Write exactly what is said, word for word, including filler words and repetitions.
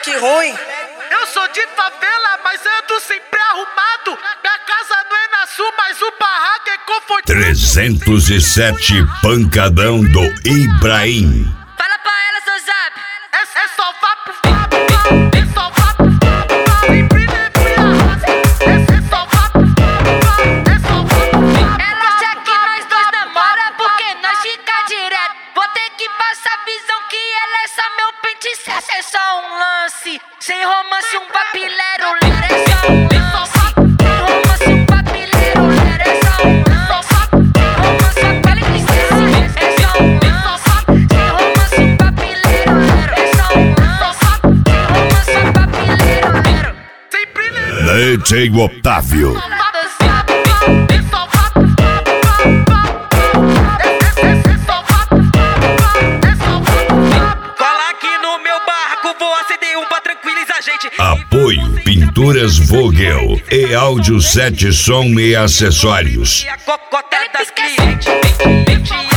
que ruim. Eu sou de favela, mas ando sempre arrumado. Minha casa não é na sul, mas o barraco é confortável. trezentos e sete Pancadão do Ibrahim. Fala pra ela, seu zap. É, é só vapo, vapo, vapo. É só vapo, vapo, vapo. Sempre levei a raça. É, é só vapo, vapo, vapo. É só vapo, vapo. Ela acha que nós dois namora porque nós fica direto. Vou ter que passar a visão que ela é só meu pente certo. É só um lance, sem romance, um papilero. É só um lance, sem romance, um papilero. É só um lance, sem romance, um papilero. É só um lance, sem romance, um papilero. É só um lance, sem romance, um papilero. Sempre levei D J Otávio. Apoio Pinturas Vogel e Áudio Sete Som e Acessórios. A cocota das clientes.